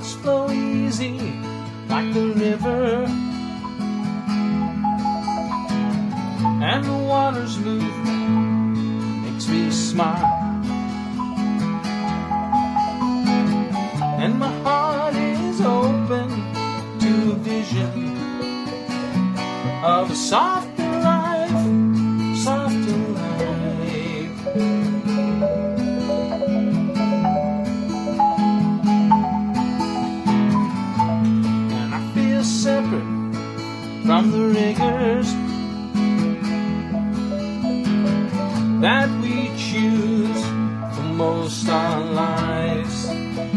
thoughts flow easy like the river, and the water's movement makes me smile. And my heart is open to a vision of a softer life, softer life. And I feel separate from the rigors that we choose for most our lives.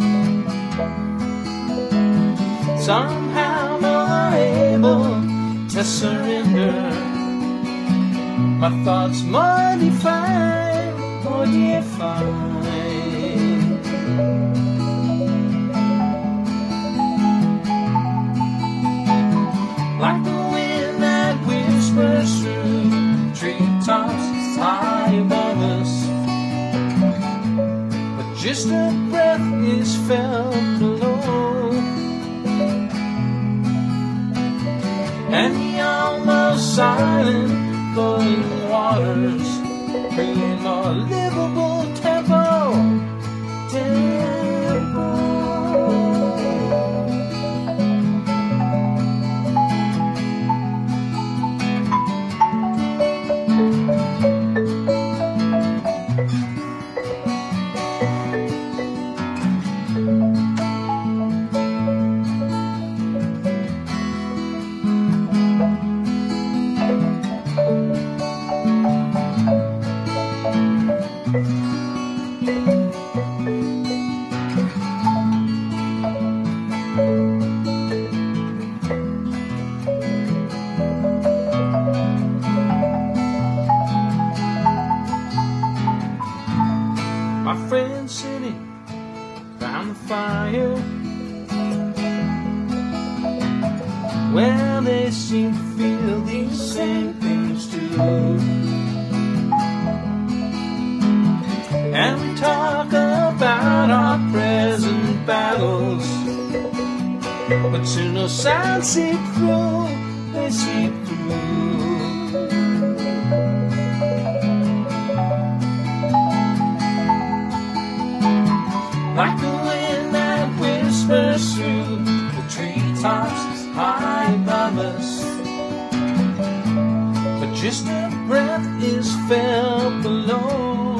Somehow more able to surrender, my thoughts more defined, more defined. Like the wind that whispers through treetops high above us, but just a breath is felt below. And the almost silent flowing waters bring in more livable tempo, tempo. My friends sitting round the fire, well, they seem to feel these same things too. And we talk about our present battles, but soon no sound seep through, they seep through. Like the wind that whispers through the treetops high above us, but just a breath is felt below.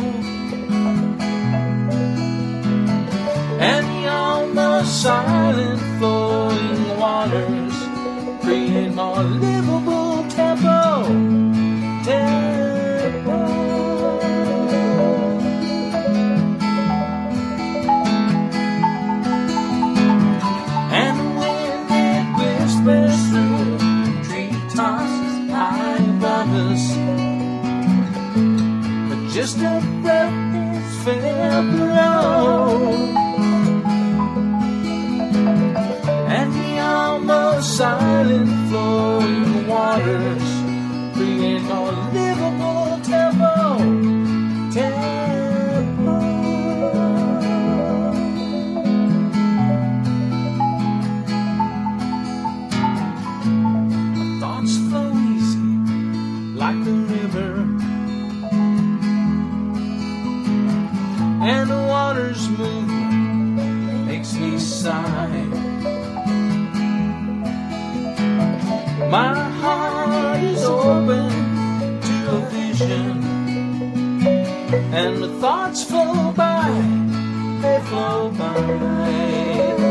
And the almost silent flowing waters create more livable tempo, tempo. Through treetops high above us, but just a breath is felt below. And the almost silent flowing waters create more livable tempo, tempo. Flow easy like the river, and the water's movement makes me sigh. My heart is open to a vision, and the thoughts flow by, they flow by.